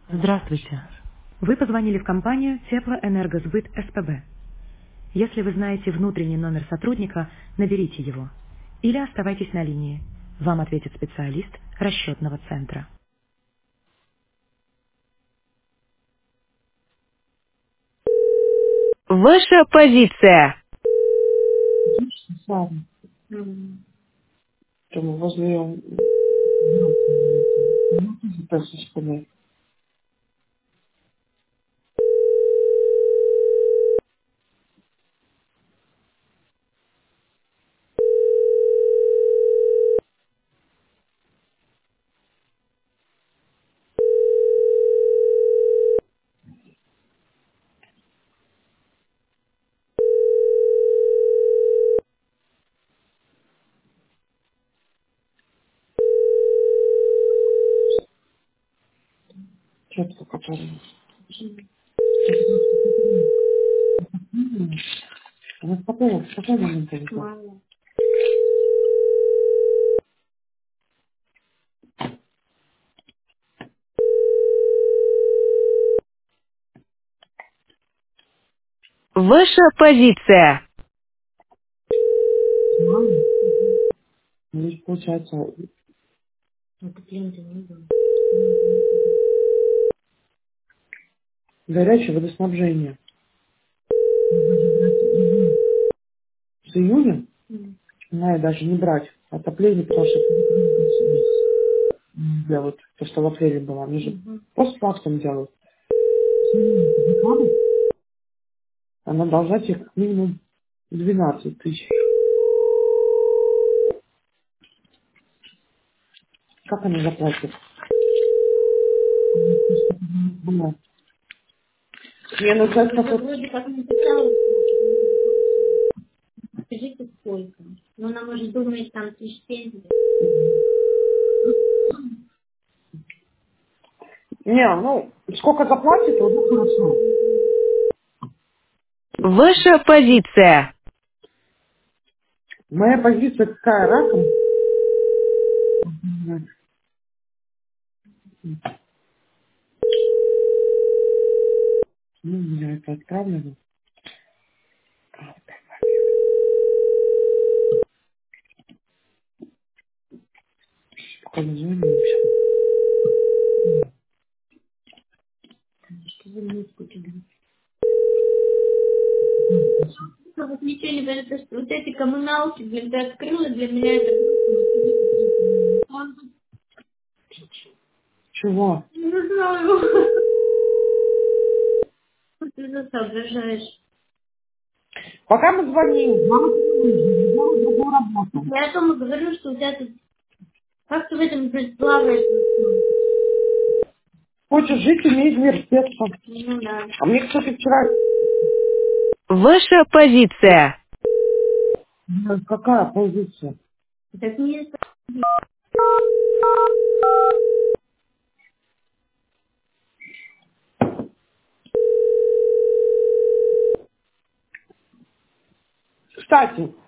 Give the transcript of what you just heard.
Здравствуйте. Вы позвонили в компанию Теплоэнергосбыт СПБ. Если вы знаете внутренний номер сотрудника, наберите его. Или оставайтесь на линии. Вам ответит специалист расчетного центра. Ваша позиция. Ладно, там возле спины. Четко, который. Она спокойно момент повезла. Ваша позиция. Здесь получается горячее водоснабжение. С июня надо даже не брать отопление, потому что я вот то, что в апреле было, они же постфактум делают. Она должна тебе как минимум 12 тысяч. Как она заплатит? Было. Мне нужно Вот вроде как написала, скажите сколько. Но она может думать там 1070. Не, ну, сколько заплатит, уже хорошо. Ваша позиция. Моя позиция какая, раком? Ну, у меня это отправлено. Пока не звоню вообще. Что за музыку тебе? Ну, вот ничего не понятно, что вот эти коммуналки, блин, ты открыла для меня это грустно. Чего? Не знаю. Что ты за соображаешь? Пока мы звоним. Мама, ты делай другую работу. Я о том и говорю, что у тебя тут... Как ты в этом блин, плаваешь? Хочешь жить, имей университетство. Ну да. А мне, кстати, вчера... Ваша позиция. Какая позиция? Так не... Кстати,